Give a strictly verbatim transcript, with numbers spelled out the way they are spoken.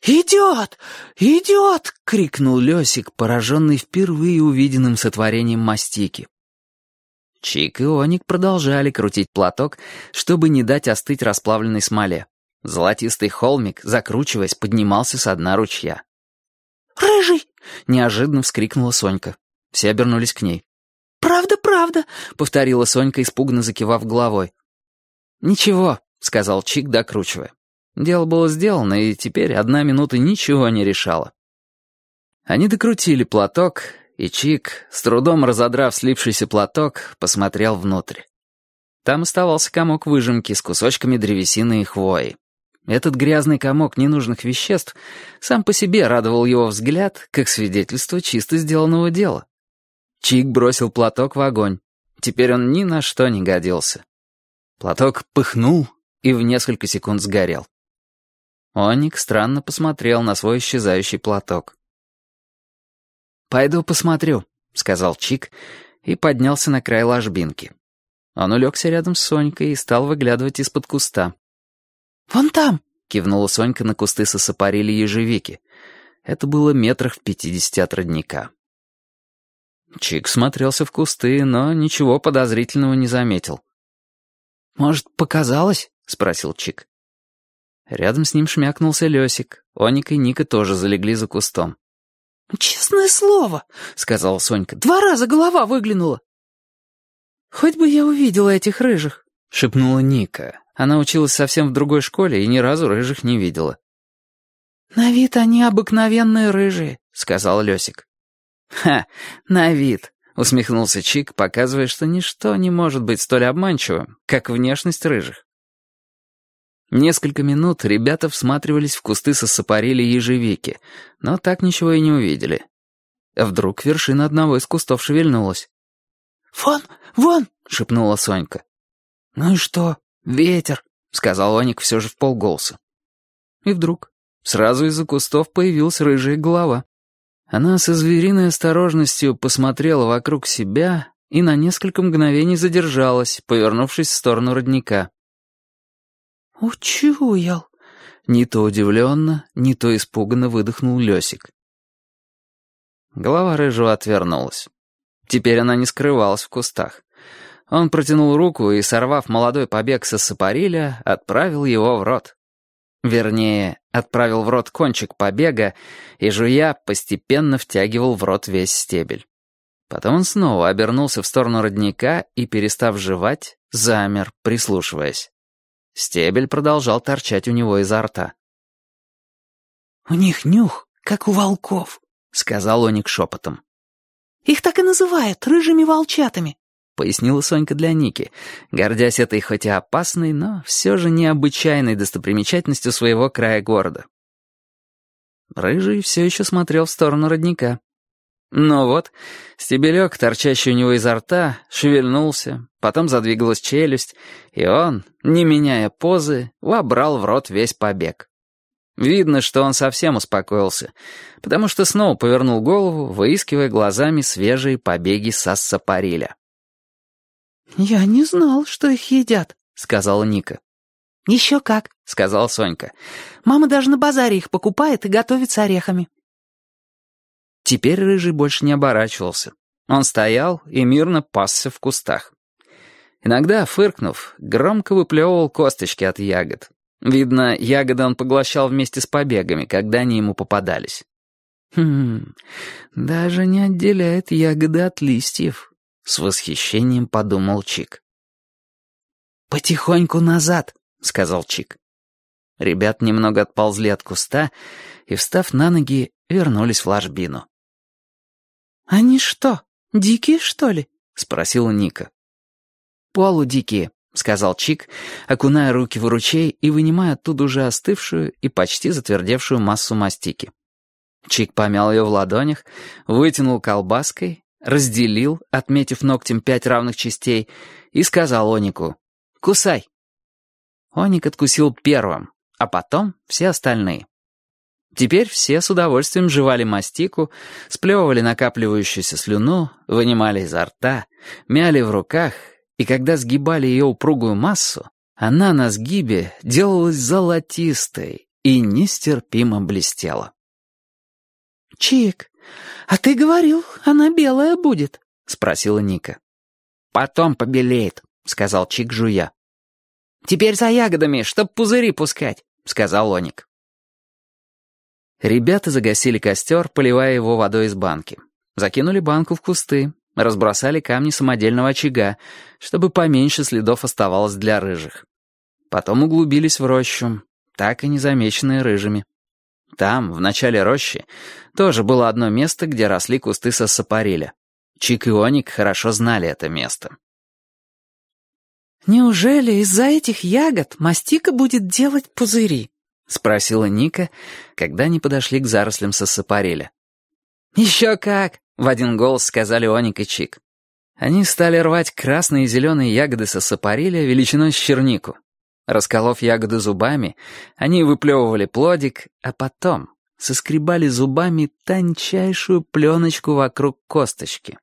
«Идет! Идет!» — крикнул Лёсик, пораженный впервые увиденным сотворением мастики. Чик и Оник продолжали крутить платок, чтобы не дать остыть расплавленной смоле. Золотистый холмик, закручиваясь, поднимался со дна ручья. «Рыжий!» — неожиданно вскрикнула Сонька. Все обернулись к ней. «Правда, правда!» — повторила Сонька, испуганно закивав головой. «Ничего», — сказал Чик, докручивая. Дело было сделано, и теперь одна минута ничего не решала. Они докрутили платок, и Чик, с трудом разодрав слипшийся платок, посмотрел внутрь. Там оставался комок выжимки с кусочками древесины и хвои. Этот грязный комок ненужных веществ сам по себе радовал его взгляд, как свидетельство чисто сделанного дела. Чик бросил платок в огонь. Теперь он ни на что не годился. Платок пыхнул и в несколько секунд сгорел. Оник странно посмотрел на свой исчезающий платок. «Пойду посмотрю», — сказал Чик и поднялся на край ложбинки. Он улегся рядом с Сонькой и стал выглядывать из-под куста. «Вон там!» — кивнула Сонька на кусты сосапарили ежевики. Это было метрах в пятидесяти от родника. Чик смотрелся в кусты, но ничего подозрительного не заметил. «Может, показалось?» — спросил Чик. Рядом с ним шмякнулся Лёсик. Оник и Ника тоже залегли за кустом. «Честное слово», — сказала Сонька, — «два раза голова выглянула». «Хоть бы я увидела этих рыжих», — шепнула Ника. Она училась совсем в другой школе и ни разу рыжих не видела. «На вид они обыкновенные рыжие», — сказал Лёсик. «Ха, на вид», — усмехнулся Чик, показывая, что ничто не может быть столь обманчивым, как внешность рыжих. Несколько минут ребята всматривались в кусты сосапарили ежевики, но так ничего и не увидели. Вдруг вершина одного из кустов шевельнулась. «Вон, вон!» — шепнула Сонька. «Ну и что? Ветер», — сказал Оник все же вполголоса. И вдруг сразу из-за кустов появилась рыжая голова. Она со звериной осторожностью посмотрела вокруг себя и на несколько мгновений задержалась, повернувшись в сторону родника. «Учуял!» — не то удивленно, не то испуганно выдохнул Лёсик. Голова рыжего отвернулась. Теперь она не скрывалась в кустах. Он протянул руку и, сорвав молодой побег со сапариля, отправил его в рот. Вернее, отправил в рот кончик побега и, жуя, постепенно втягивал в рот весь стебель. Потом он снова обернулся в сторону родника и, перестав жевать, замер, прислушиваясь. Стебель продолжал торчать у него изо рта. «У них нюх, как у волков», — сказал Оник шепотом. «Их так и называют рыжими волчатами», — пояснила Сонька для Ники, гордясь этой хоть и опасной, но все же необычайной достопримечательностью своего края города. Рыжий все еще смотрел в сторону родника. Но вот, стебелек, торчащий у него изо рта, шевельнулся, потом задвигалась челюсть, и он, не меняя позы, вобрал в рот весь побег. Видно, что он совсем успокоился, потому что снова повернул голову, выискивая глазами свежие побеги сассапариля. «Я не знал, что их едят», — сказала Ника. «Еще как», — сказала Сонька. «Мама даже на базаре их покупает и готовит с орехами». Теперь Рыжий больше не оборачивался. Он стоял и мирно пасся в кустах. Иногда, фыркнув, громко выплевывал косточки от ягод. Видно, ягоды он поглощал вместе с побегами, когда они ему попадались. «Хм, даже не отделяет ягоды от листьев», — с восхищением подумал Чик. «Потихоньку назад», — сказал Чик. Ребят немного отползли от куста и, встав на ноги, вернулись в ложбину. «Они что, дикие, что ли?» — спросила Ника. «Полудикие», — сказал Чик, окуная руки в ручей и вынимая оттуда уже остывшую и почти затвердевшую массу мастики. Чик помял ее в ладонях, вытянул колбаской, разделил, отметив ногтем пять равных частей, и сказал Онику: «Кусай». Оник откусил первым, а потом все остальные. Теперь все с удовольствием жевали мастику, сплевывали накапливающуюся слюну, вынимали изо рта, мяли в руках, и когда сгибали ее упругую массу, она на сгибе делалась золотистой, и нестерпимо блестела. «Чик, а ты говорил, она белая будет?» — спросила Ника. «Потом побелеет», — сказал Чик, жуя. «Теперь за ягодами, чтоб пузыри пускать», — сказал Оник. Ребята загасили костер, поливая его водой из банки. Закинули банку в кусты, разбросали камни самодельного очага, чтобы поменьше следов оставалось для рыжих. Потом углубились в рощу, так и незамеченные рыжими. Там, в начале рощи, тоже было одно место, где росли кусты сассапариля. Чик и Оник хорошо знали это место. «Неужели из-за этих ягод мастика будет делать пузыри?» — спросила Ника, когда они подошли к зарослям сассапариля. «Еще как!» — в один голос сказали Оник и Чик. Они стали рвать красные и зеленые ягоды сассапариля величиной с чернику. Расколов ягоды зубами, они выплевывали плодик, а потом соскребали зубами тончайшую пленочку вокруг косточки.